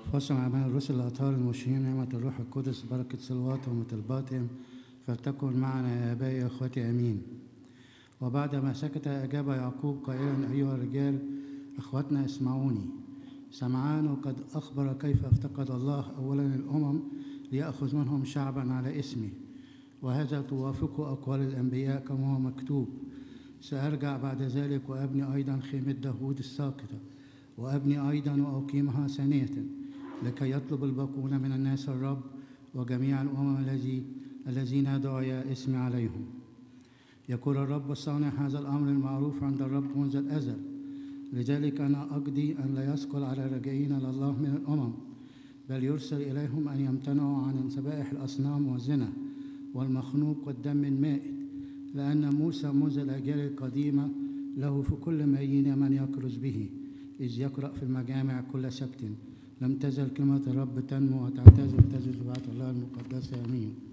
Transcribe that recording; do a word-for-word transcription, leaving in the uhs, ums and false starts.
فاشل أعمال الرسل الأطهار المشيرين نعمة الروح القدس بركة صلواتهم وطلباتهم فلتكن معنا يا آبائي وأخوتي آمين. وبعدما سكت أجاب يعقوب قائلا: أيها الرجال أخوتنا اسمعوني. سمعان قد أخبر كيف افتقد الله أولا الأمم ليأخذ منهم شعبا على اسمه، وهذا توافق أقوال الأنبياء كما هو مكتوب: سأرجع بعد ذلك وأبني أيضا خيمة داود الساقطة، وأبني أيضا وأقيمها ثانية، لكي يطلب الباقون من الناس الرب وجميع الأمم الذي الذين دعي اسمي عليهم. يقول الرب صانع هذا الأمر المعروف عند الرب منذ الأزل، لذلك أنا أقضي أن لا يثقل على الراجعين إلى الله من الأمم، بل يرسل إليهم أن يمتنعوا عن ذبائح الأصنام والزنا والمخنوق والدم المائت، لأن موسى منذ الأجيال القديمة له في كل مدينة من يكرز به، إذ يقرأ في المجامع كل سبت. لم تزل كلمة الرب تنمو وتعتز وتزل بعد الله المقدسة. آمين.